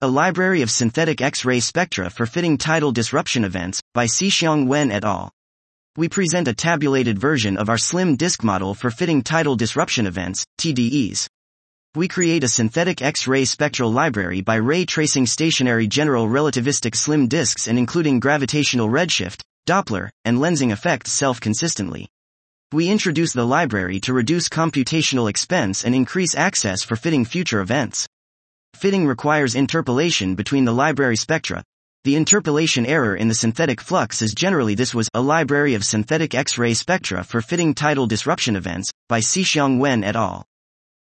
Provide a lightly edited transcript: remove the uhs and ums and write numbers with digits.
A Library of Synthetic X-ray Spectra for Fitting Tidal Disruption Events, by Xixiang Wen et al. We present a tabulated version of our slim disk model for fitting tidal disruption events, TDEs. We create a synthetic X-ray spectral library by ray tracing stationary general relativistic slim disks and including gravitational redshift, Doppler, and lensing effects self-consistently. We introduce the library to reduce computational expense and increase access for fitting future events. Fitting requires interpolation between the library spectra. The interpolation error in the synthetic flux is generally this was a library of synthetic X-ray spectra for fitting tidal disruption events, by Xixiang Wen et al.